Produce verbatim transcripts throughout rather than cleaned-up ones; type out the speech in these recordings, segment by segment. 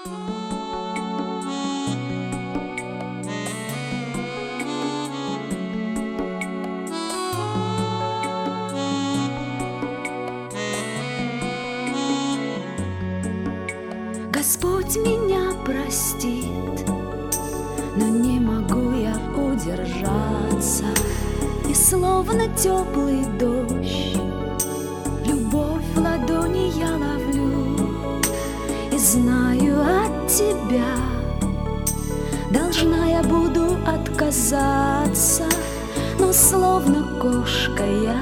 Господь меня простит, но не могу я удержаться. И словно теплый дождь любовь в ладони я ловлю. И знаю, от тебя должна я буду отказаться, но словно кошка я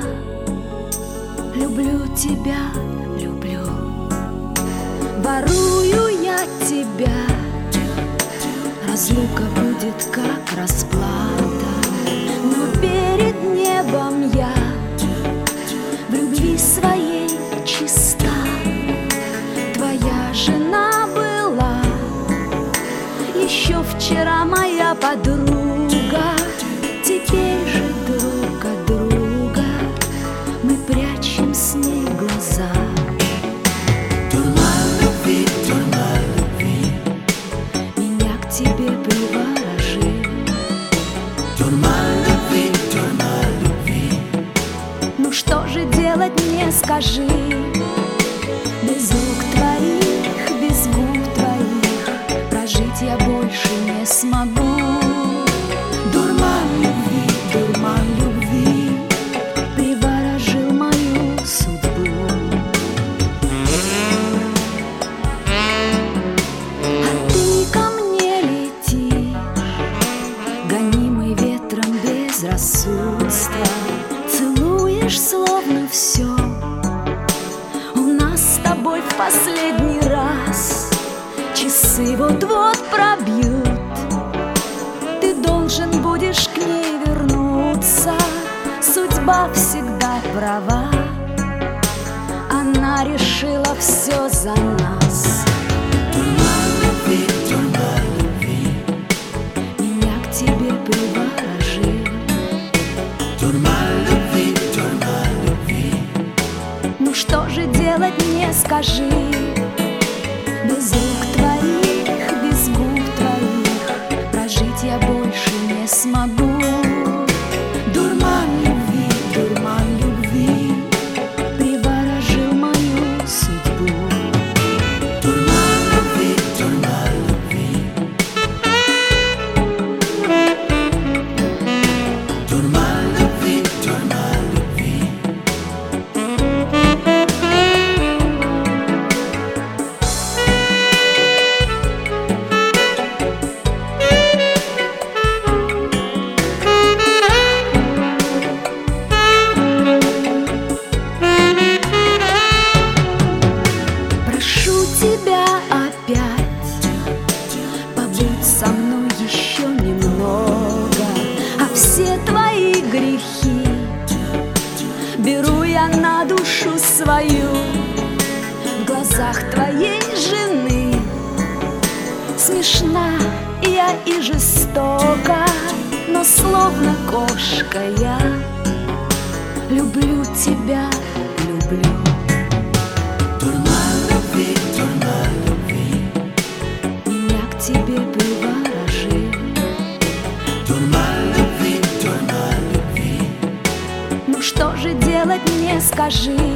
люблю тебя, люблю. Ворую я тебя, разлука будет как расплата, но перед небом я в любви своей чиста. Твоя жена была еще вчера моя подруга, теперь же друг от друга мы прячем с ней глаза. Тебе приворожил, тюрьма любви, тюрьма любви. Ну что же делать мне, скажи? Без рук твоих, без губ твоих прожить я больше не смогу. Дурман любви, дурман любви приворожил мою судьбу. А ты ко мне летишь, гонимый ветром безрассудства, целуешь словно все у нас с тобой в последний раз. Часы вот-вот пробьют, ты должен будешь к ней вернуться. Судьба всегда права, она решила все за нас. Тюрьма любви, тюрьма любви Меня к тебе приворожил, тюрьма любви, тюрьма любви. ну что же делать мне, скажи? Без рук твоих, без губ твоих прожить я больше не смогу. Дурман любви, дурман любви Приворожил мою судьбу. тюрьма любви, тюрьма любви тюрьма любви, тюрьма любви. Прошу тебя опять, побудь со мной еще немного, а все твои грехи беру я на душу свою. В глазах твоей жены смешна я и жестока, но словно кошка я люблю тебя, люблю. Тюрьма любви, тюрьма любви Меня к тебе приворожил, тюрьма любви, тюрьма любви. ну что же делать мне, скажи?